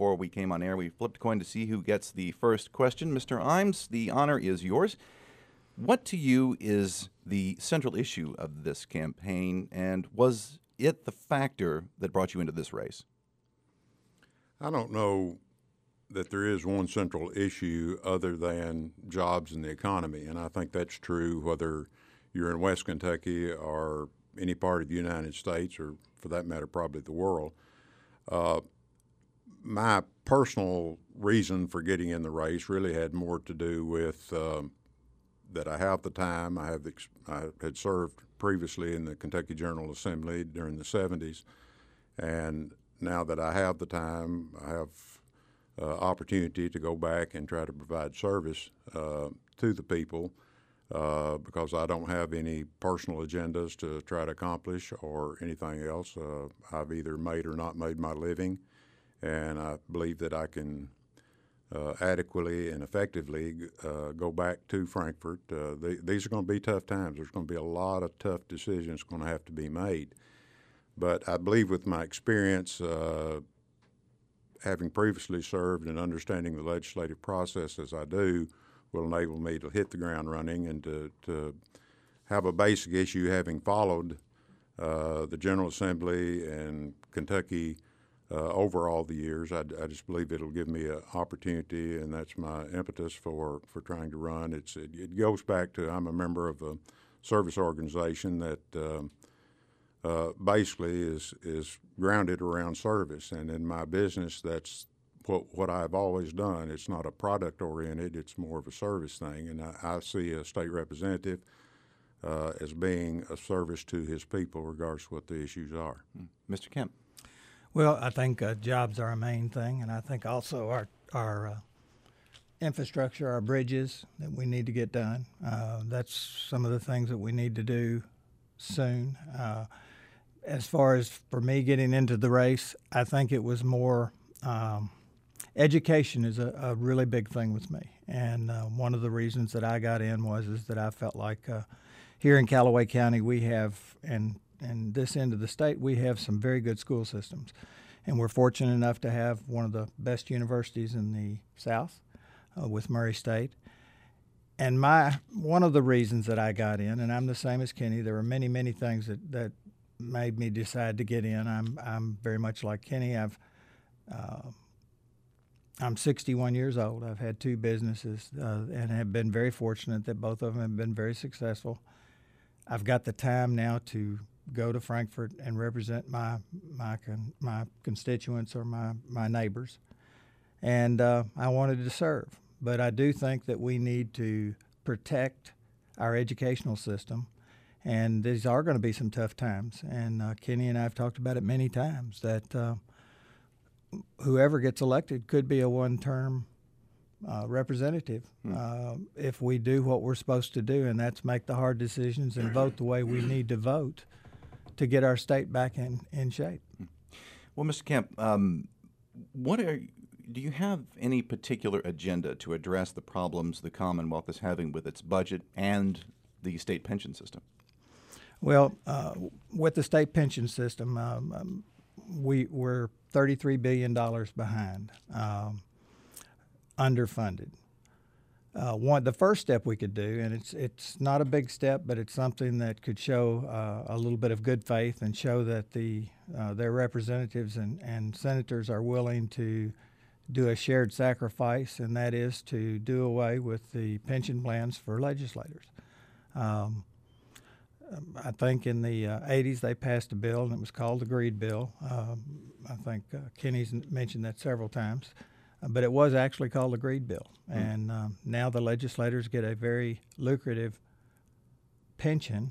before we came on air. We flipped a coin to see who gets the first question. Mr. Imes, the honor is yours. What to you is the central issue of this campaign, and was it the factor that brought you into this race? I don't know that there is one central issue other than jobs and the economy, and I think that's true whether you're in West Kentucky or any part of the United States, or for that matter, probably the world. My personal reason for getting in the race really had more to do with that I have the time. I had served previously in the Kentucky General Assembly during the 70s, and now that I have the time, I have opportunity to go back and try to provide service to the people because I don't have any personal agendas to try to accomplish or anything else. I've either made or not made my living, and I believe that I can adequately and effectively go back to Frankfort. These are going to be tough times. There's going to be a lot of tough decisions going to have to be made. But I believe with my experience, having previously served and understanding the legislative process as I do, will enable me to hit the ground running and to have a basic issue, having followed the General Assembly and Kentucky over all the years. I just believe it'll give me an opportunity, and that's my impetus for trying to run. It goes back to I'm a member of a service organization that basically is grounded around service, and in my business, that's what I've always done. It's not a product oriented; it's more of a service thing, and I see a state representative as being a service to his people, regardless of what the issues are. Mr. Kemp. Well, I think jobs are our main thing, and I think also our infrastructure, our bridges that we need to get done. That's some of the things that we need to do soon. As far as for me getting into the race, I think it was more education is a really big thing with me, and one of the reasons that I got in is that I felt like here in Callaway County we have and this end of the state, we have some very good school systems. And we're fortunate enough to have one of the best universities in the South with Murray State. And one of the reasons that I got in, and I'm the same as Kenny, there were many, many things that made me decide to get in. I'm very much like Kenny. I'm 61 years old. I've had two businesses and have been very fortunate that both of them have been very successful. I've got the time now to go to Frankfort and represent my constituents or my neighbors, and I wanted to serve. But I do think that we need to protect our educational system, and these are going to be some tough times. And Kenny and I have talked about it many times that whoever gets elected could be a one-term representative if we do what we're supposed to do, and that's make the hard decisions and vote the way we need to vote to get our state back in shape. Well, Mr. Kemp, do you have any particular agenda to address the problems the Commonwealth is having with its budget and the state pension system? Well, with the state pension system, we're $33 billion behind, underfunded. The first step we could do, and it's not a big step, but it's something that could show a little bit of good faith and show that their representatives and senators are willing to do a shared sacrifice, and that is to do away with the pension plans for legislators. I think in the 80s they passed a bill, and it was called the Greed Bill. I think Kenny's mentioned that several times. But it was actually called the Greed Bill. And now the legislators get a very lucrative pension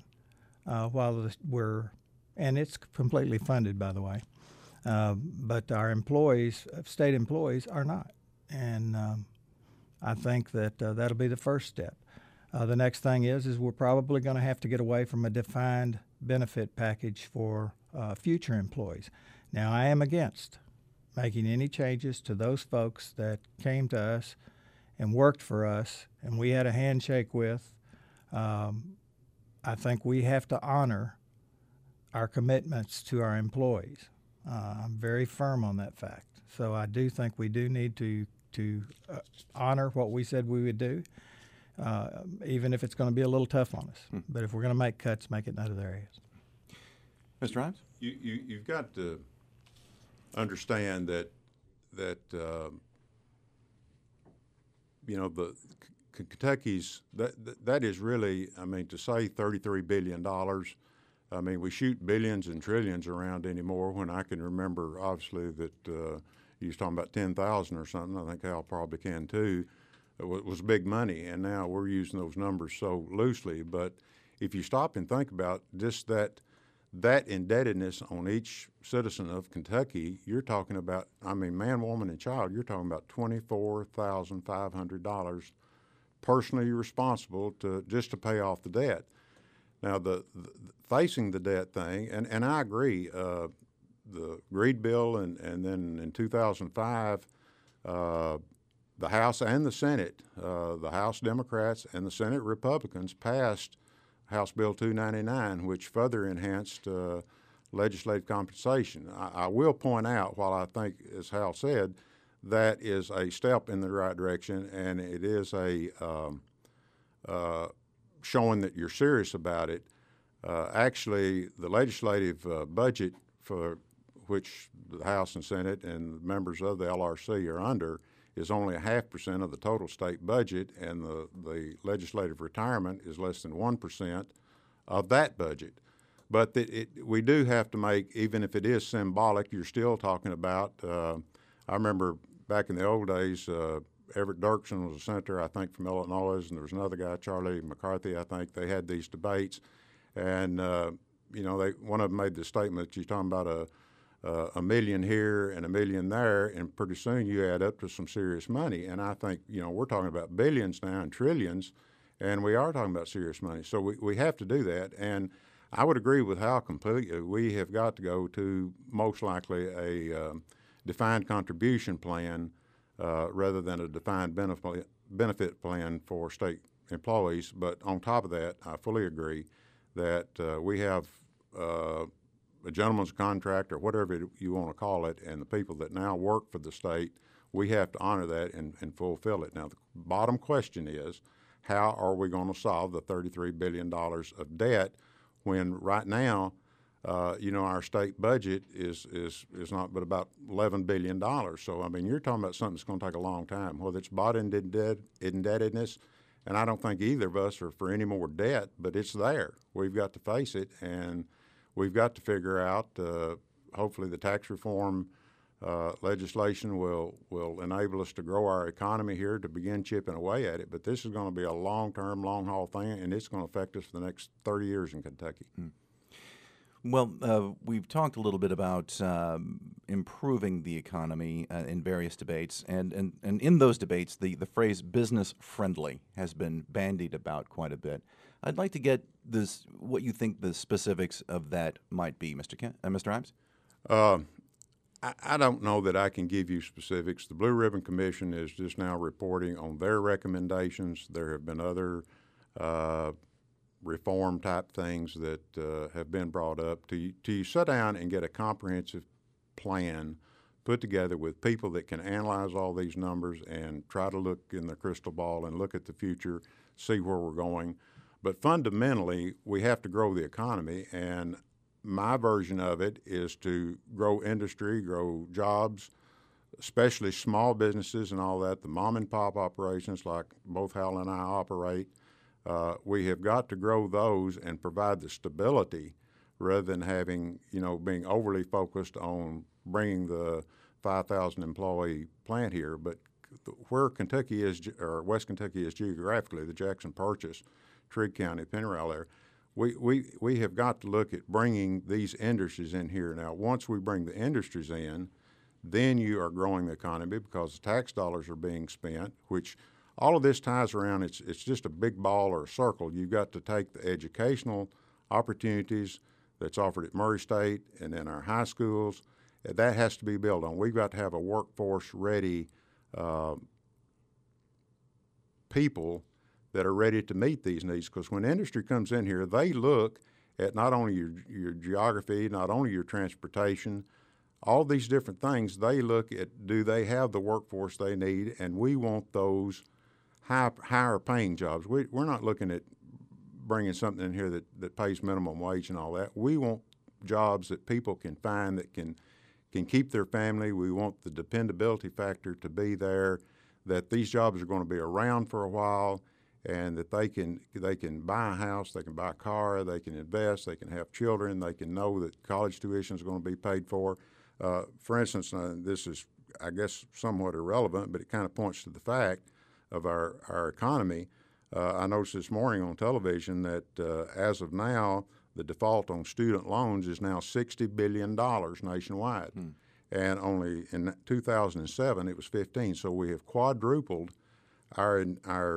and it's completely funded, by the way. But our employees, state employees, are not. And I think that that'll be the first step. The next thing is we're probably going to have to get away from a defined benefit package for future employees. Now, I am against making any changes to those folks that came to us and worked for us and we had a handshake with. I think we have to honor our commitments to our employees. I'm very firm on that fact. So I do think we do need to honor what we said we would do, even if it's going to be a little tough on us. But if we're going to make cuts, make it in other areas. Mr. Ives? You've got to understand that Kentucky's that is really, I mean, to say $33 billion. I mean, we shoot billions and trillions around anymore. When I can remember, obviously, that you was talking about 10,000 or something. I think Al probably can too. It was big money, and now we're using those numbers so loosely. But if you stop and think about just that indebtedness on each citizen of Kentucky, you're talking about, I mean, man, woman, and child, you're talking about $24,500 personally responsible just to pay off the debt. Now, the facing the debt thing, and I agree, the Greed bill, and then in 2005, the House and the Senate, the House Democrats and the Senate Republicans passed House Bill 299, which further enhanced legislative compensation. I will point out, while I think, as Hal said, that is a step in the right direction, and it is a showing that you're serious about it. Actually, the legislative budget for which the House and Senate and members of the LRC are under is only 0.5% of the total state budget, and the legislative retirement is less than 1% of that budget. But we do have to make, even if it is symbolic, you're still talking about, I remember back in the old days, Everett Dirksen was a senator, I think, from Illinois, and there was another guy, Charlie McCarthy, I think. They had these debates, and one of them made the statement that you're talking about a million here and a million there, and pretty soon you add up to some serious money. And I think, we're talking about billions now and trillions, and we are talking about serious money. So we have to do that. And I would agree with Hal completely. We have got to go to most likely a defined contribution plan rather than a defined benefit plan for state employees. But on top of that, I fully agree that we have a gentleman's contract, or whatever you want to call it, and the people that now work for the state, we have to honor that and fulfill it. Now, the bottom question is, how are we going to solve the $33 billion of debt when right now, our state budget is not but about $11 billion. So, I mean, you're talking about something that's going to take a long time, whether it's bought indebtedness, and I don't think either of us are for any more debt, but it's there. We've got to face it, and we've got to figure out, hopefully the tax reform legislation will enable us to grow our economy here to begin chipping away at it. But this is going to be a long-term, long-haul thing, and it's going to affect us for the next 30 years in Kentucky. Well, we've talked a little bit about improving the economy in various debates, and in those debates, the phrase business-friendly has been bandied about quite a bit. I'd like to get what you think the specifics of that might be, Mr. Ives? I don't know that I can give you specifics. The Blue Ribbon Commission is just now reporting on their recommendations. There have been other reform-type things that have been brought up. To sit down and get a comprehensive plan put together with people that can analyze all these numbers and try to look in the crystal ball and look at the future, see where we're going. But fundamentally, we have to grow the economy, and my version of it is to grow industry, grow jobs, especially small businesses and all that, the mom-and-pop operations like both Hal and I operate. We have got to grow those and provide the stability rather than having, being overly focused on bringing the 5,000 employee plant here. But where Kentucky is, or West Kentucky is geographically, the Jackson Purchase, Trigg County, Pennyroyal there, we have got to look at bringing these industries in here. Now, once we bring the industries in, then you are growing the economy because the tax dollars are being spent, which all of this ties around. It's just a big ball or a circle. You've got to take the educational opportunities that's offered at Murray State and in our high schools. That has to be built on. We've got to have a workforce-ready people that are ready to meet these needs, because when industry comes in here, they look at not only your geography, not only your transportation, all these different things. They look at, do they have the workforce they need, and we want those higher paying jobs. We're not looking at bringing something in here that pays minimum wage and all that. We want jobs that people can find that can keep their family. We want the dependability factor to be there, that these jobs are going to be around for a while, and that they can buy a house, they can buy a car, they can invest, they can have children, they can know that college tuition is going to be paid for. For instance, this is, I guess, somewhat irrelevant, but it kind of points to the fact of our economy. I noticed this morning on television that as of now, the default on student loans is now $60 billion nationwide. And only in 2007, it was 15. So we have quadrupled our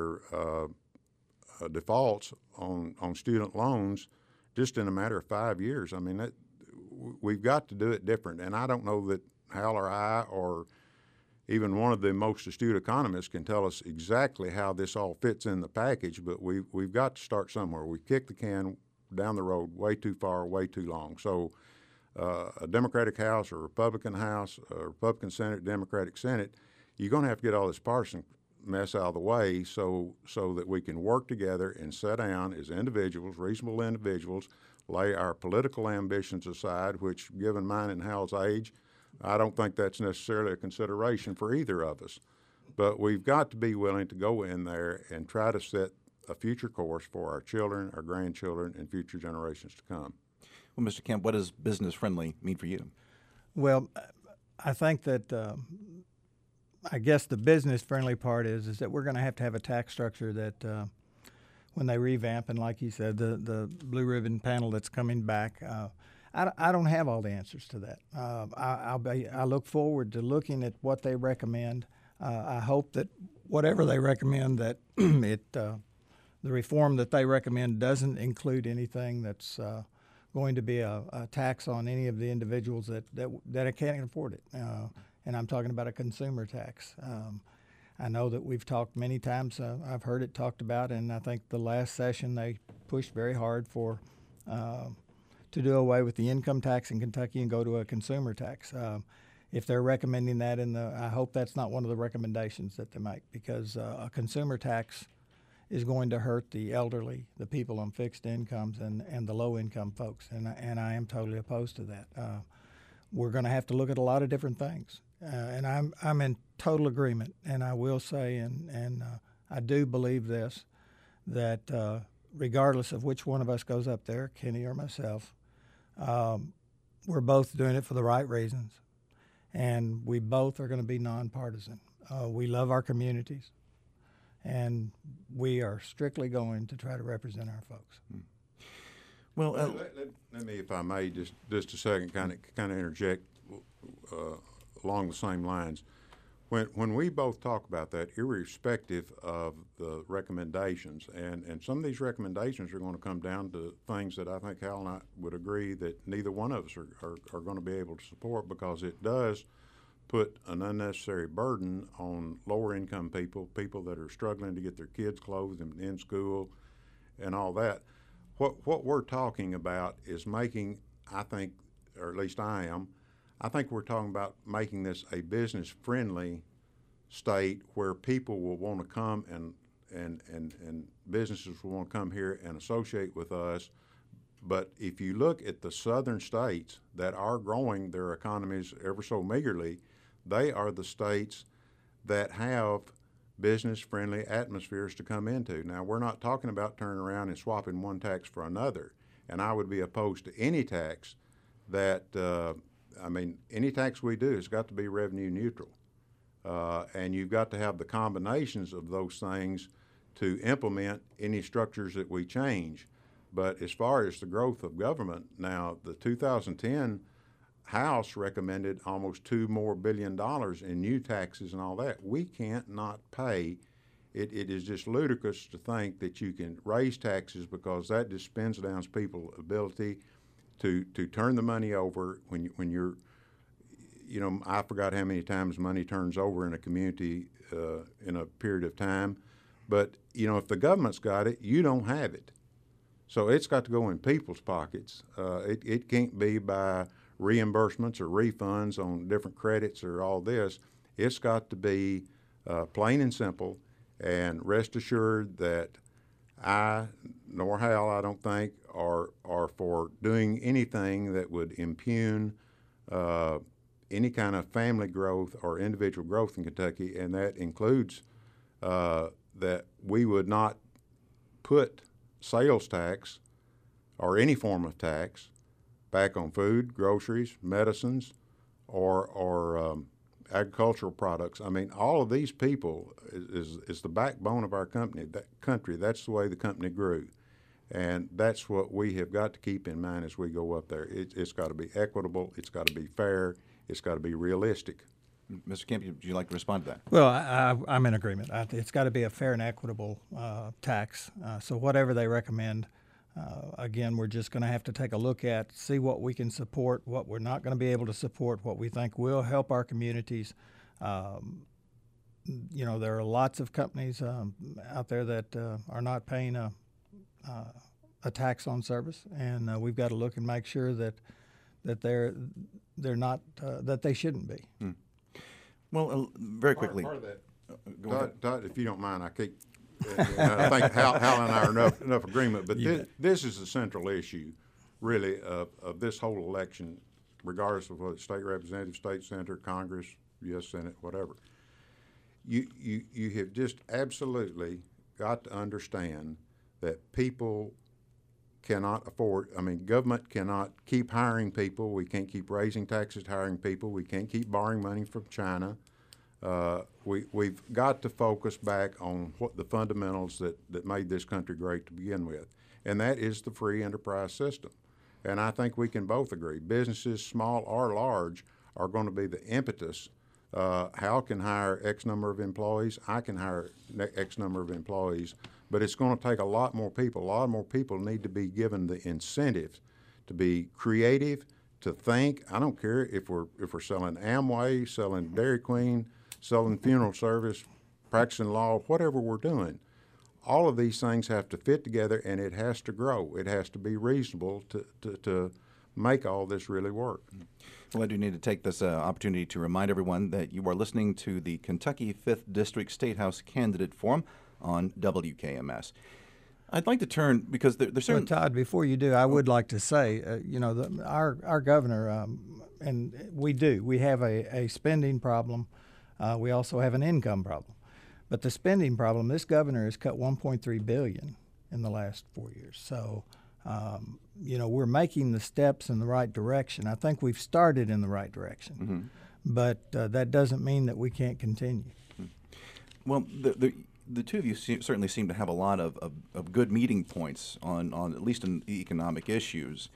defaults on student loans just in a matter of 5 years. I mean, we've got to do it different. And I don't know that Hal or I or even one of the most astute economists can tell us exactly how this all fits in the package, but we've got to start somewhere. We kicked the can down the road way too far, way too long. So a Democratic House or a Republican House, a Republican Senate, Democratic Senate, you're going to have to get all this partisan mess out of the way so that we can work together and sit down as individuals, reasonable individuals, lay our political ambitions aside, which, given mine and Hal's age, I don't think that's necessarily a consideration for either of us. But we've got to be willing to go in there and try to set a future course for our children, our grandchildren, and future generations to come. Well, Mr. Kemp, what does business-friendly mean for you? Well, I think that I guess the business-friendly part is that we're going to have a tax structure that when they revamp, and like you said, the blue ribbon panel that's coming back, I don't have all the answers to that. I look forward to looking at what they recommend. I hope that whatever they recommend, that the reform that they recommend doesn't include anything that's going to be a tax on any of the individuals that can't afford it. And I'm talking about a consumer tax. I know that we've talked many times. I've heard it talked about, and I think the last session they pushed very hard for to do away with the income tax in Kentucky and go to a consumer tax. If they're recommending that, I hope that's not one of the recommendations that they make, because a consumer tax is going to hurt the elderly, the people on fixed incomes, and the low-income folks, and I am totally opposed to that. We're going to have to look at a lot of different things, and I'm in total agreement. And I will say, and I do believe this, that regardless of which one of us goes up there, Kenny or myself, we're both doing it for the right reasons, and we both are going to be nonpartisan. We love our communities, and we are strictly going to try to represent our folks. Well, let me, if I may, just a second, kind of interject along the same lines. When we both talk about that, irrespective of the recommendations, and some of these recommendations are going to come down to things that I think Hal and I would agree that neither one of us are going to be able to support, because it does put an unnecessary burden on lower income people that are struggling to get their kids clothed and in school and all that. What we're talking about is making, I think, or at least I think we're talking about making this a business-friendly state where people will want to come and businesses will want to come here and associate with us. But if you look at the southern states that are growing their economies ever so meagerly, they are the states that have business-friendly atmospheres to come into. Now, we're not talking about turning around and swapping one tax for another, and I would be opposed to any tax that any tax we do has got to be revenue neutral. And you've got to have the combinations of those things to implement any structures that we change. But as far as the growth of government, now the 2010 House recommended almost $2 billion more in new taxes and all that. We can't not pay. It is just ludicrous to think that you can raise taxes, because that just spins down people's ability to turn the money over when you're, I forgot how many times money turns over in a community in a period of time. But, if the government's got it, you don't have it. So it's got to go in people's pockets. It can't be by reimbursements or refunds on different credits or all this. It's got to be plain and simple, and rest assured that I, nor Hal, I don't think, are for doing anything that would impugn any kind of family growth or individual growth in Kentucky, and that includes that we would not put sales tax or any form of tax back on food, groceries, medicines, or agricultural products. I mean, all of these people is the backbone of our country. That's the way the company grew. And that's what we have got to keep in mind as we go up there. It's got to be equitable. It's got to be fair. It's got to be realistic. Mr. Kemp, would you like to respond to that? Well, I'm in agreement. It's got to be a fair and equitable tax. So whatever they recommend, again, we're just going to have to take a look at, see what we can support, what we're not going to be able to support, what we think will help our communities. You know, there are lots of companies out there that are not paying a tax on service, and we've got to look and make sure that they're not that they shouldn't be. Well, very quickly. Part of that, Todd, if you don't mind, I think Hal and I are enough agreement, but this is the central issue, really, of this whole election, regardless of whether it's state representative, state senator, Congress, U.S. Senate, whatever. You have just absolutely got to understand that people cannot afford, I mean, government cannot keep hiring people. We can't keep raising taxes, hiring people. We can't keep borrowing money from China. We've got to focus back on what the fundamentals that made this country great to begin with, and that is the free enterprise system. And I think we can both agree, businesses, small or large, are going to be the impetus. Hal can hire X number of employees. I can hire X number of employees. But it's going to take a lot more people. A lot more people need to be given the incentive to be creative, to think. I don't care if we're selling Amway, selling Dairy Queen, selling funeral service, practicing law, whatever we're doing. All of these things have to fit together, and it has to grow. It has to be reasonable to make all this really work. Well, I do need to take this opportunity to remind everyone that you are listening to the Kentucky 5th District State House Candidate Forum on WKMS. I'd like to turn, because there's certain... Well, Todd, before you do, I would like to say, you know, our governor, and we have a spending problem. We also have an income problem. But the spending problem, this governor has cut $1.3 billion in the last 4 years. So, you know, we're making the steps in the right direction. I think we've started in the right direction. But that doesn't mean that we can't continue. Well, the two of you certainly seem to have a lot of good meeting points on at least in economic issues.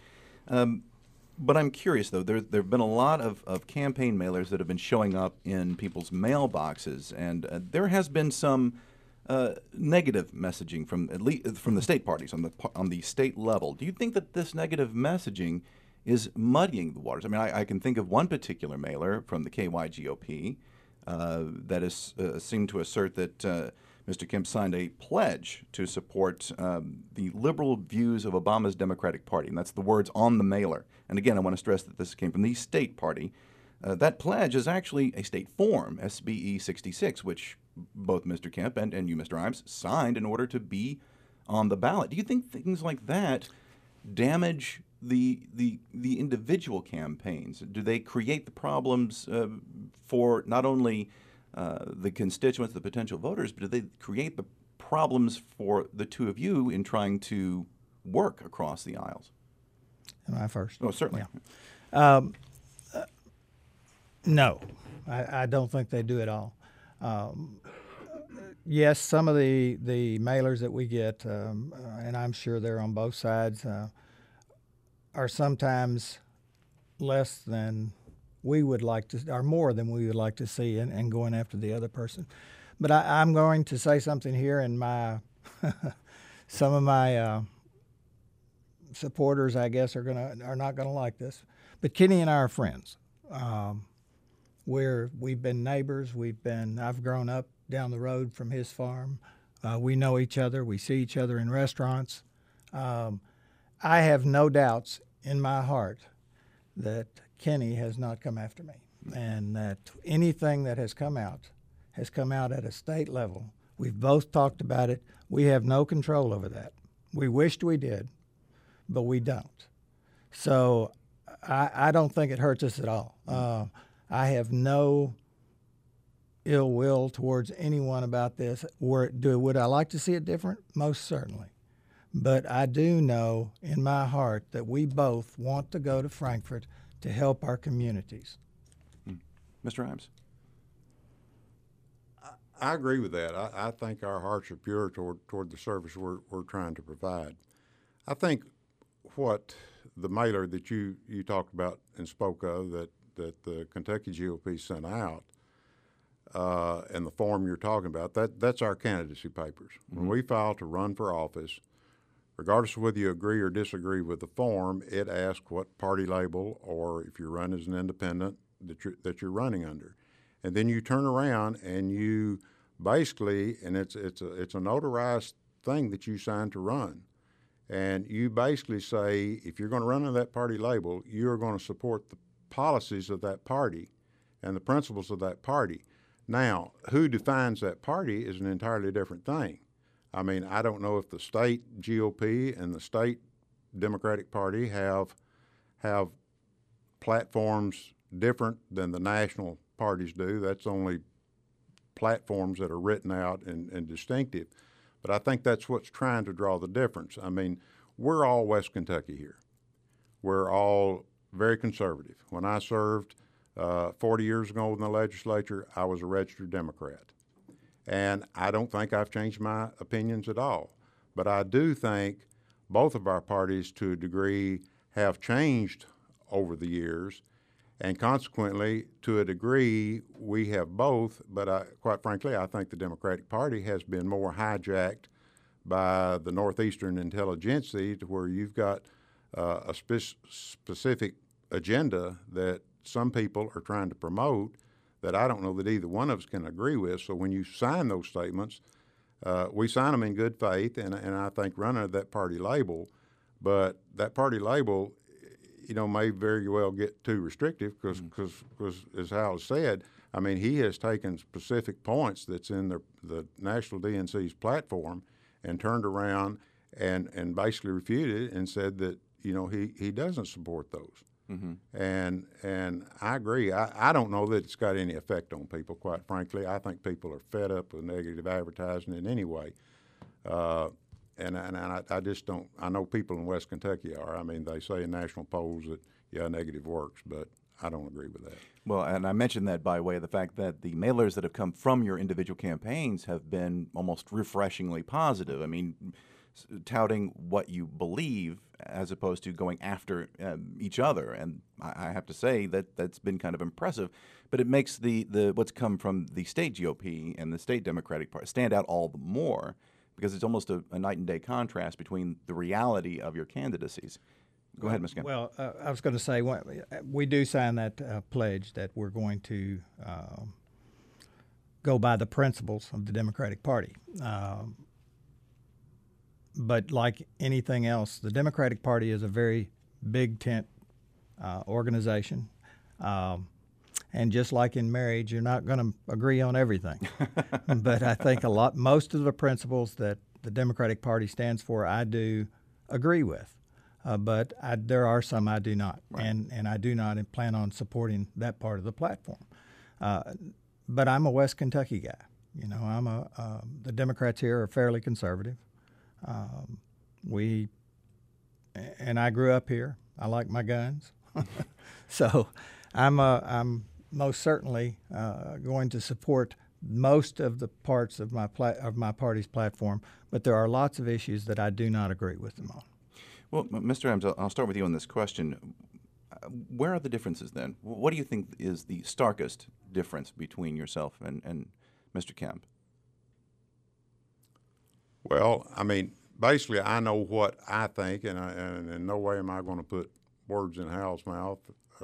But I'm curious, though, there have been a lot of campaign mailers that have been showing up in people's mailboxes, and there has been some negative messaging from the state parties on the state level. Do you think that this negative messaging is muddying the waters? I mean, I can think of one particular mailer from the KYGOP that is seemed to assert that Mr. Kemp signed a pledge to support the liberal views of Obama's Democratic Party, and that's the words on the mailer. And again, I want to stress that this came from the state party. That pledge is actually a state form, SBE 66, which both Mr. Kemp and you, Mr. Imes, signed in order to be on the ballot. Do you think things like that damage the individual campaigns? Do they create the problems for not only the constituents, the potential voters, but do they create the problems for the two of you in trying to work across the aisles? Am I first? Oh, certainly. Yeah. No, I don't think they do at all. Yes, some of the mailers that we get, and I'm sure they're on both sides, are sometimes less than we would like to, or more than we would like to see, and going after the other person. But I'm going to say something here, and some of my supporters, I guess, are not gonna like this. But Kenny and I are friends. We've been neighbors. I've grown up down the road from his farm. We know each other. We see each other in restaurants. I have no doubts in my heart that Kenny has not come after me, and that anything that has come out at a state level. We've both talked about it. We have no control over that. We wished we did, but we don't. So I don't think it hurts us at all. I have no ill will towards anyone about this. Would I like to see it different? Most certainly. But I do know in my heart that we both want to go to Frankfort to help our communities. Mr. Imes? I agree with that. I think our hearts are pure toward the service we're trying to provide. I think what the mailer that you talked about and spoke of that the Kentucky GOP sent out and the form you're talking about, that's our candidacy papers. When we file to run for office, regardless of whether you agree or disagree with the form, it asks what party label or if you run as an independent that you're running under. And then you turn around and you basically, and it's a notarized thing that you sign to run. And you basically say, if you're going to run under that party label, you're going to support the policies of that party and the principles of that party. Now, who defines that party is an entirely different thing. I mean, I don't know if the state GOP and the state Democratic Party have platforms different than the national parties do. That's only platforms that are written out and distinctive. But I think that's what's trying to draw the difference. I mean, we're all West Kentucky here. We're all very conservative. When I served 40 years ago in the legislature, I was a registered Democrat. And I don't think I've changed my opinions at all. But I do think both of our parties, to a degree, have changed over the years. And consequently, to a degree, we have both, but quite frankly, I think the Democratic Party has been more hijacked by the Northeastern intelligentsia to where you've got a specific agenda that some people are trying to promote that I don't know that either one of us can agree with. So when you sign those statements, we sign them in good faith, and I think run under that party label, but that party label may very well get too restrictive because as Hal said, I mean, he has taken specific points that's in the National DNC's platform and turned around and basically refuted it and said that, he doesn't support those. Mm-hmm. And I agree. I don't know that it's got any effect on people, quite frankly. I think people are fed up with negative advertising in any way. And I just don't. I know people in West Kentucky are. I mean, they say in national polls that negative works, but I don't agree with that. Well, and I mentioned that by way of the fact that the mailers that have come from your individual campaigns have been almost refreshingly positive. I mean, touting what you believe as opposed to going after each other, and I have to say that that's been kind of impressive. But it makes the what's come from the state GOP and the state Democratic Party stand out all the more, because it's almost a night and day contrast between the reality of your candidacies. Go ahead, Ms. Kemp. Well, I was going to say, we do sign that pledge that we're going to go by the principles of the Democratic Party. But like anything else, the Democratic Party is a very big tent organization. And just like in marriage, you're not going to agree on everything. But I think most of the principles that the Democratic Party stands for, I do agree with. But there are some I do not. Right. And I do not plan on supporting that part of the platform. But I'm a West Kentucky guy. The Democrats here are fairly conservative. And I grew up here. I like my guns. So I'm most certainly going to support most of the parts of my party's platform, but there are lots of issues that I do not agree with them on. Well, Mr. Imes, I'll start with you on this question. Where are the differences then? What do you think is the starkest difference between yourself and Mr. Kemp? Well, I mean, basically, I know what I think, and in no way am I going to put words in Hal's mouth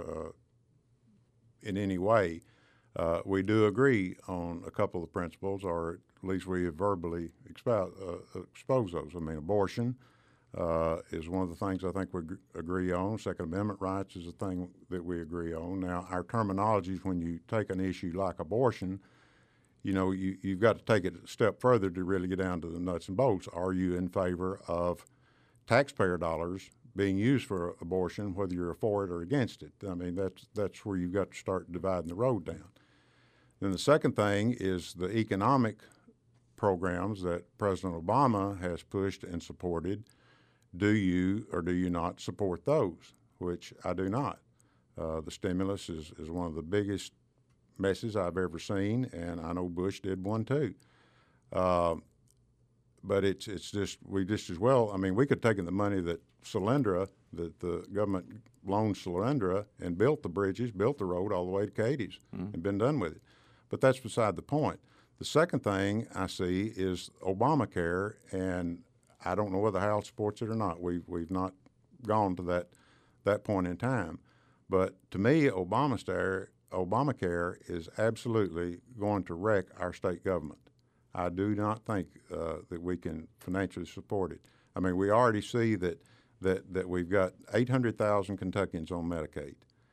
in any way. We do agree on a couple of principles, or at least we have verbally exposed those. I mean, abortion, is one of the things I think we agree on. Second Amendment rights is a thing that we agree on. Now, our terminologies, when you take an issue like abortion, you know, you've got to take it a step further to really get down to the nuts and bolts. Are you in favor of taxpayer dollars being used for abortion, whether you're for it or against it? I mean, that's where you've got to start dividing the road down. Then the second thing is the economic programs that President Obama has pushed and supported. Do you or do you not support those? Which I do not. The stimulus is one of the biggest messes I've ever seen, and I know Bush did one too. But it's just, we just as well, I mean, we could have taken the money that Solyndra, that the government loaned Solyndra, and built the bridges, built the road all the way to Cadiz, and been done with it. But that's beside the point. The second thing I see is Obamacare, and I don't know whether the House supports it or not. We've not gone to that point in time. But to me, Obamacare is absolutely going to wreck our state government. I do not think that we can financially support it. I mean, we already see that we've got 800,000 Kentuckians on Medicaid.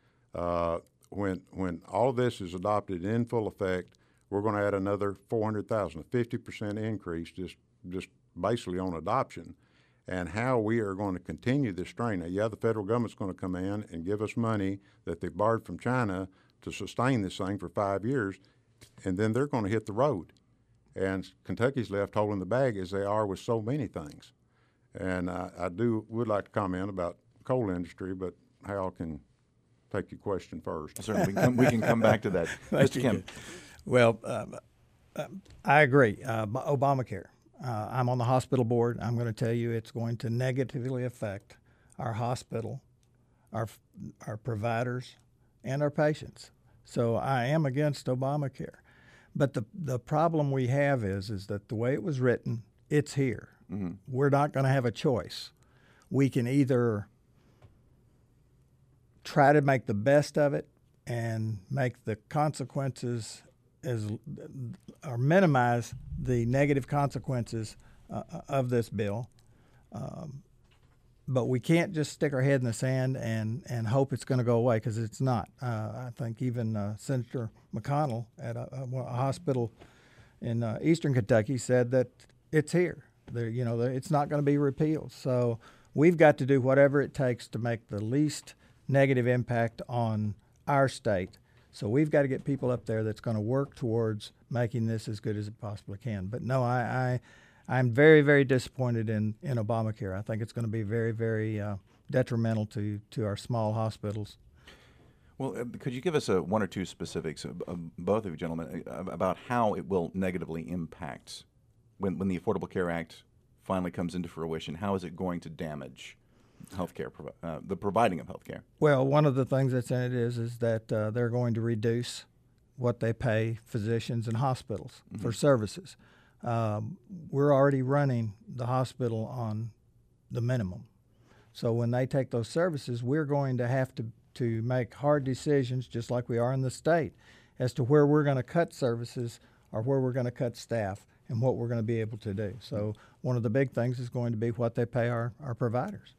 When all of this is adopted in full effect, we're going to add another 400,000, a 50% increase just basically on adoption. And how we are going to continue this strain. Now, yeah, the federal government's going to come in and give us money that they borrowed from China to sustain this thing for 5 years, and then they're going to hit the road. And Kentucky's left holding the bag as they are with so many things. And I would like to comment about the coal industry, but Hal can take your question first. Certainly, we can come back to that. Mr. Kim. Well, I agree. Obamacare. I'm on the hospital board. I'm going to tell you it's going to negatively affect our hospital, our providers, and our patients. So I am against Obamacare. But the problem we have is that the way it was written, it's here. Mm-hmm. We're not going to have a choice. We can either try to make the best of it and make the consequences or minimize the negative consequences of this bill. But we can't just stick our head in the sand and hope it's going to go away, because it's not. I think even Senator McConnell at a hospital in eastern Kentucky said that it's here. It's not going to be repealed. So we've got to do whatever it takes to make the least negative impact on our state. So we've got to get people up there that's going to work towards making this as good as it possibly can. But no, I'm very, very disappointed in Obamacare. I think it's going to be very, very detrimental to our small hospitals. Well, could you give us one or two specifics, both of you gentlemen, about how it will negatively impact when the Affordable Care Act finally comes into fruition? How is it going to damage healthcare, the providing of healthcare? Well, one of the things that's in it is that they're going to reduce what they pay physicians and hospitals for services. We're already running the hospital on the minimum. So when they take those services, we're going to have to make hard decisions, just like we are in the state, as to where we're going to cut services or where we're going to cut staff and what we're going to be able to do. So one of the big things is going to be what they pay our providers.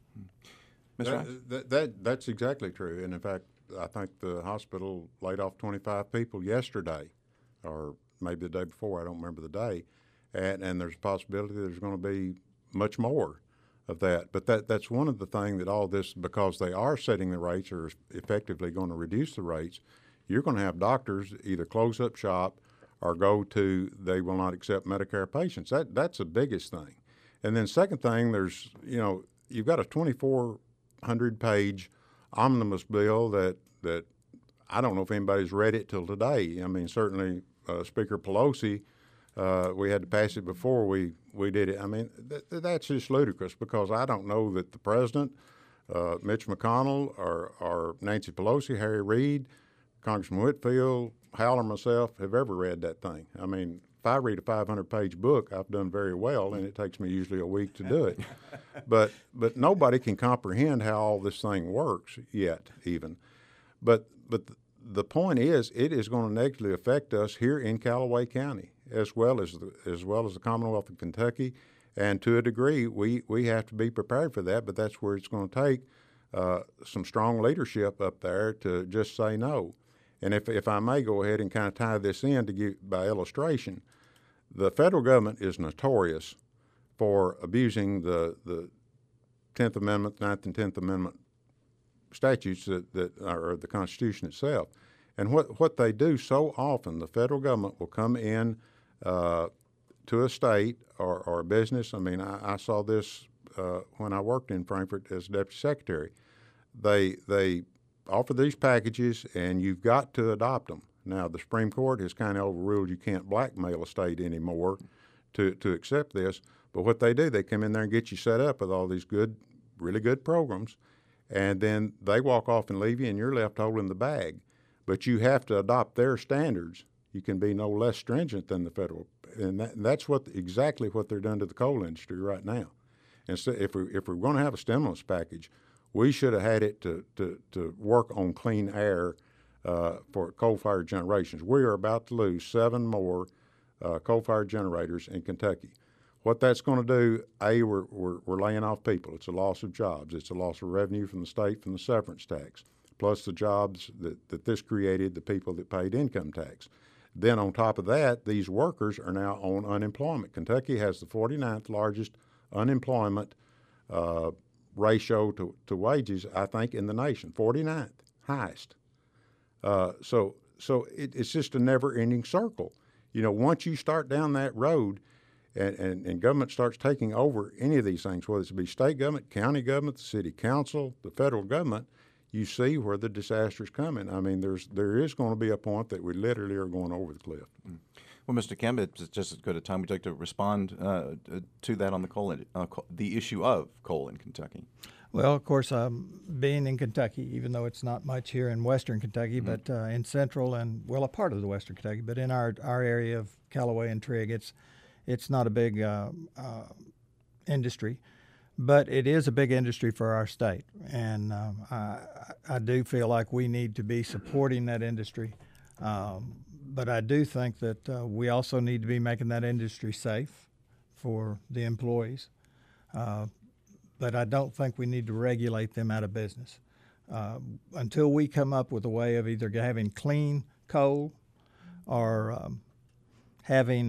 That's exactly true. And in fact, I think the hospital laid off 25 people yesterday, or maybe the day before. I don't remember the day. And there's a possibility there's going to be much more of that. But that's one of the things that all this, because they are setting the rates or effectively going to reduce the rates, you're going to have doctors either close up shop or go to, they will not accept Medicare patients. That's the biggest thing. And then second thing, there's, you've got a 2,400-page omnibus bill that I don't know if anybody's read it till today. I mean, certainly Speaker Pelosi, we had to pass it before we did it. I mean, that's just ludicrous, because I don't know that the president, Mitch McConnell, or Nancy Pelosi, Harry Reid, Congressman Whitfield, Hal, or myself have ever read that thing. I mean, if I read a 500-page book, I've done very well, and it takes me usually a week to do it. But nobody can comprehend how all this thing works yet, even. But the point is, it is going to negatively affect us here in Callaway County, as well as the Commonwealth of Kentucky, And to a degree, we have to be prepared for that, but that's where it's going to take some strong leadership up there to just say no. And if I may go ahead and kind of tie this in to give by illustration, the federal government is notorious for abusing the 10th Amendment, 9th and 10th Amendment statutes that are the Constitution itself. And what they do so often, the federal government will come in to a state or a business. I mean, I saw this when I worked in Frankfort as deputy secretary. They offer these packages, and you've got to adopt them. Now, the Supreme Court has kind of overruled you can't blackmail a state anymore to accept this. But what they do, they come in there and get you set up with all these good, really good programs, and then they walk off and leave you, and you're left holding the bag. But you have to adopt their standards. You can be no less stringent than the federal, and that's exactly what they're doing to the coal industry right now. And so if we're going to have a stimulus package, we should have had it to work on clean air for coal-fired generations. We are about to lose 7 more coal-fired generators in Kentucky. What that's going to do, we're laying off people. It's a loss of jobs. It's a loss of revenue from the state from the severance tax, plus the jobs that this created, the people that paid income tax. Then on top of that, these workers are now on unemployment. Kentucky has the 49th largest unemployment ratio to wages, I think, in the nation, 49th, highest. So it's just a never-ending circle. You know, once you start down that road and government starts taking over any of these things, whether it be state government, county government, the city council, the federal government, you see where the disaster is coming. I mean, there is going to be a point that we literally are going over the cliff. Well, Mr. Kemp, it's just as good a time. Would you like to respond to that on the issue of coal in Kentucky? Well, of course, being in Kentucky, even though it's not much here in western Kentucky, but in central and, well, a part of the western Kentucky, but in our area of Callaway and Trigg, it's not a big industry. But it is a big industry for our state, and I do feel like we need to be supporting that industry. But I do think that we also need to be making that industry safe for the employees. But I don't think we need to regulate them out of business. Until we come up with a way of either having clean coal or having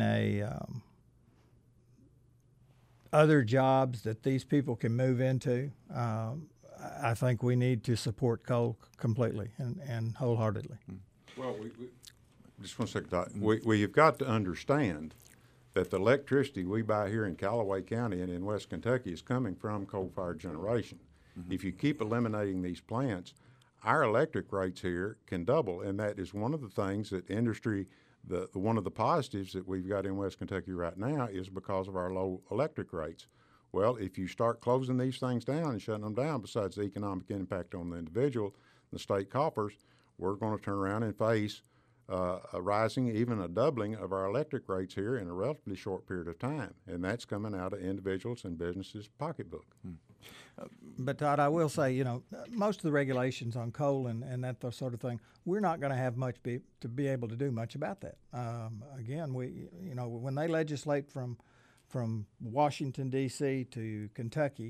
other jobs that these people can move into, I think we need to support coal completely and wholeheartedly. Well, we just one second, Doc. We've got to understand that the electricity we buy here in Callaway County and in West Kentucky is coming from coal-fired generation. If you keep eliminating these plants, our electric rates here can double, and that is one of the things that industry one of the positives that we've got in West Kentucky right now is because of our low electric rates. Well, if you start closing these things down and shutting them down, besides the economic impact on the individual, the state coffers, we're going to turn around and face a rising, even a doubling of our electric rates here in a relatively short period of time, and that's coming out of individuals' and businesses' pocketbook. But Todd, I will say, most of the regulations on coal and that sort of thing, we're not going to have much to be able to do much about that. Again, when they legislate from Washington D.C. to Kentucky,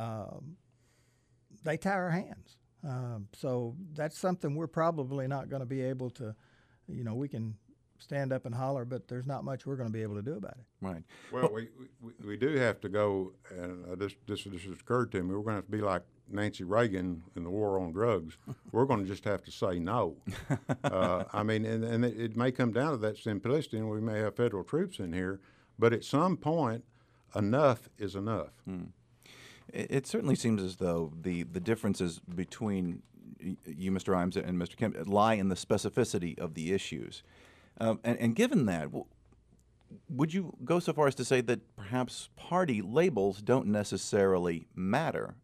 they tie our hands. So that's something we're probably not going to be able to. We can stand up and holler, but there's not much we're going to be able to do about it. Right. Well, we do have to go, and this has occurred to me, we're going to have to be like Nancy Reagan in the war on drugs. We're going to just have to say no. I mean, and it may come down to that simplicity, and we may have federal troops in here, but at some point, enough is enough. It certainly seems as though the differences between you, Mr. Imes, and Mr. Kemp lie in the specificity of the issues. And given that, would you go so far as to say that perhaps party labels don't necessarily matter?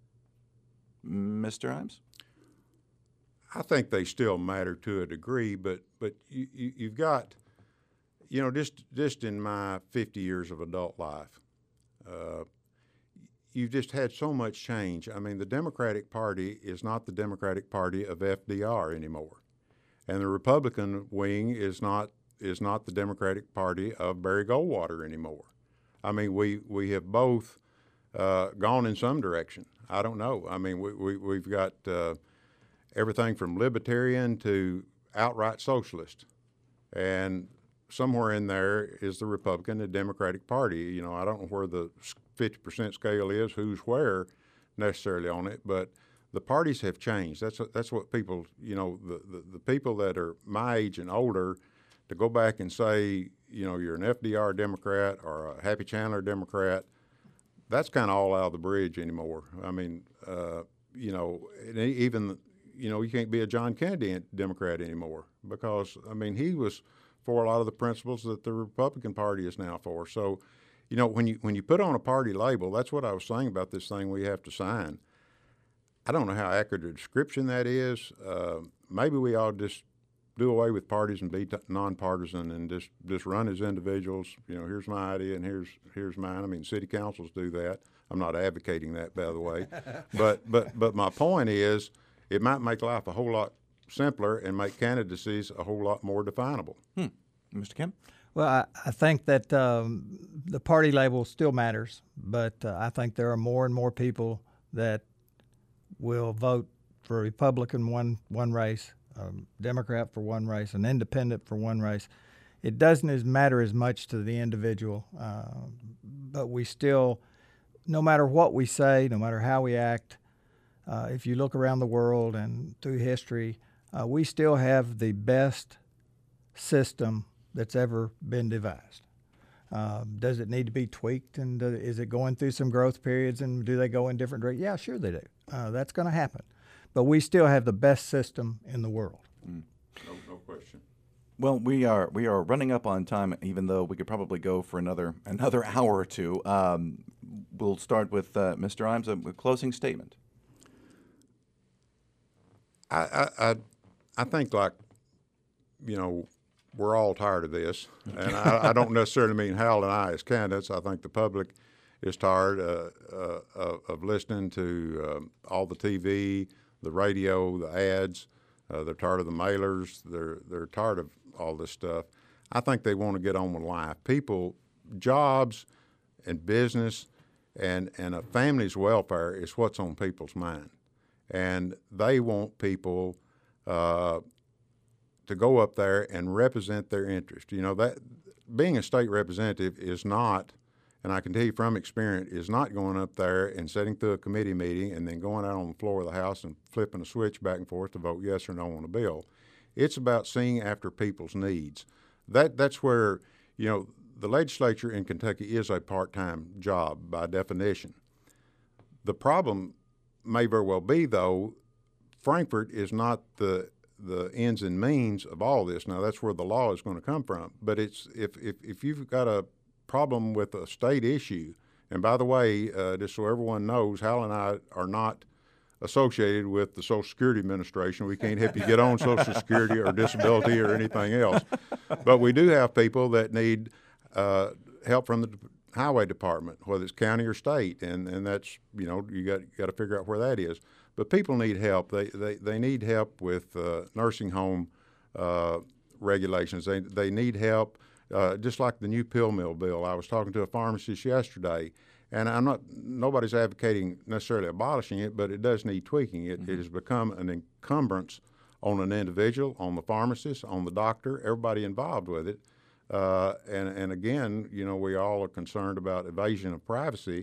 Mr. Imes? I think they still matter to a degree, but you've got, just in my 50 years of adult life, you've just had so much change. I mean, the Democratic Party is not the Democratic Party of FDR anymore. And the Republican wing is not the Democratic Party of Barry Goldwater anymore. I mean, we have both gone in some direction. I don't know. I mean, we've got everything from libertarian to outright socialist. And somewhere in there is the Republican and Democratic Party. You know, I don't know where the 50% scale is, who's where necessarily on it, but the parties have changed. That's what people, you know, the people that are my age and older, to go back and say, you know, you're an FDR Democrat or a Happy Chandler Democrat, that's kind of all out of the bridge anymore. I mean, you know, even, you know, you can't be a John Kennedy Democrat anymore because, I mean, he was for a lot of the principles that the Republican Party is now for. So, you know, when you put on a party label, that's what I was saying about this thing we have to sign. I don't know how accurate a description that is. Maybe we ought to just do away with parties and be nonpartisan and just run as individuals. You know, here's my idea and here's mine. I mean, city councils do that. I'm not advocating that, by the way. but my point is, it might make life a whole lot simpler and make candidacies a whole lot more definable. Mr. Kemp? Well, I think that the party label still matters, but I think there are more and more people that will vote for a Republican one race, a Democrat for one race, an independent for one race. It doesn't matter as much to the individual, but we still, no matter what we say, no matter how we act, if you look around the world and through history, we still have the best system that's ever been devised. Does it need to be tweaked, and is it going through some growth periods, and do they go in different directions? Yeah, sure they do. That's going to happen. But we still have the best system in the world. No question. Well, we are running up on time, even though we could probably go for another hour or two. We'll start with Mr. Imes, a closing statement. I think, like, you know, we're all tired of this, and I don't necessarily mean Hal and I as candidates. I think the public is tired of listening to all the TV, the radio, the ads. They're tired of the mailers. They're tired of all this stuff. I think they want to get on with life. People, jobs, and business, and a family's welfare is what's on people's mind, and they want people to go up there and represent their interest. You know, that being a state representative is not, and I can tell you from experience, is not going up there and sitting through a committee meeting and then going out on the floor of the House and flipping a switch back and forth to vote yes or no on a bill. It's about seeing after people's needs. That's where, you know, the legislature in Kentucky is a part-time job by definition. The problem may very well be, though, Frankfort is not the ends and means of all this. Now, that's where the law is going to come from. But it's if you've got a problem with a state issue, and by the way, just so everyone knows, Hal and I are not associated with the Social Security Administration. We can't help you get on Social Security or disability or anything else. But we do have people that need help from the Highway Department, whether it's county or state, and that's, you know, you got to figure out where that is. But people need help. They need help with nursing home regulations. They need help, just like the new pill mill bill. I was talking to a pharmacist yesterday, and nobody's advocating necessarily abolishing it, but it does need tweaking. It has become an encumbrance on an individual, on the pharmacist, on the doctor, everybody involved with it. And again, you know, we all are concerned about evasion of privacy.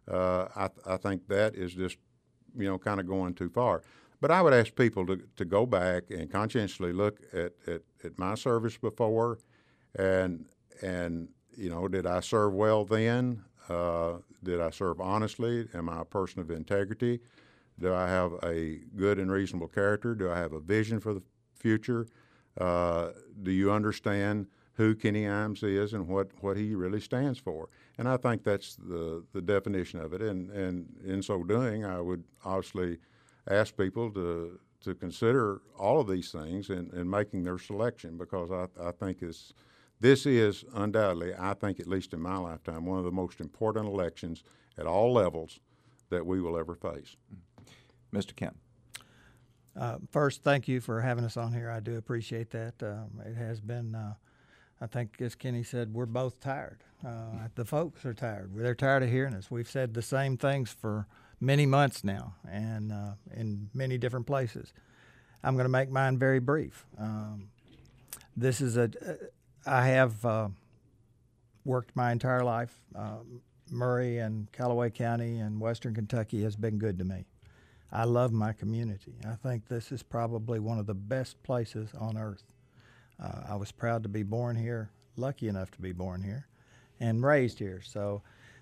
I think that is just, you know, kind of going too far. But I would ask people to go back and conscientiously look at my service before, and you know, did I serve well then? Did I serve honestly? Am I a person of integrity? Do I have a good and reasonable character? Do I have a vision for the future? Do you understand who Kenny Imes is and what he really stands for? And I think that's the definition of it. And in so doing, I would obviously ask people to consider all of these things in making their selection, because I think this is undoubtedly, I think at least in my lifetime, one of the most important elections at all levels that we will ever face. Mr. Kemp. First, thank you for having us on here. I do appreciate that. It has been I think, as Kenny said, we're both tired. The folks are tired. They're tired of hearing us. We've said the same things for many months now, and in many different places. I'm going to make mine very brief. I have worked my entire life. Murray and Callaway County and Western Kentucky has been good to me. I love my community. I think this is probably one of the best places on earth. I was proud to be born here, lucky enough to be born here, and raised here. So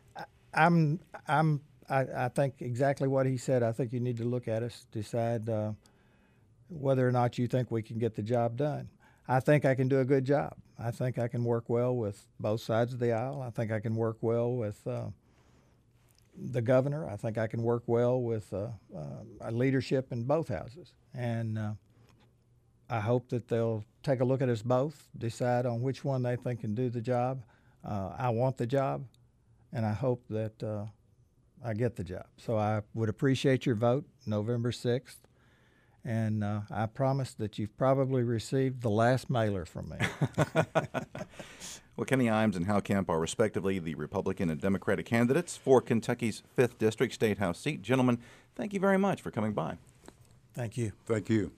I think exactly what he said. I think you need to look at us, decide whether or not you think we can get the job done. I think I can do a good job. I think I can work well with both sides of the aisle. I think I can work well with the governor. I think I can work well with leadership in both houses. And I hope that they'll take a look at us both, decide on which one they think can do the job. I want the job, and I hope that I get the job. So I would appreciate your vote November 6th. And I promise that you've probably received the last mailer from me. Well, Kenny Imes and Hal Kemp are respectively the Republican and Democratic candidates for Kentucky's 5th District State House seat. Gentlemen, thank you very much for coming by. Thank you. Thank you.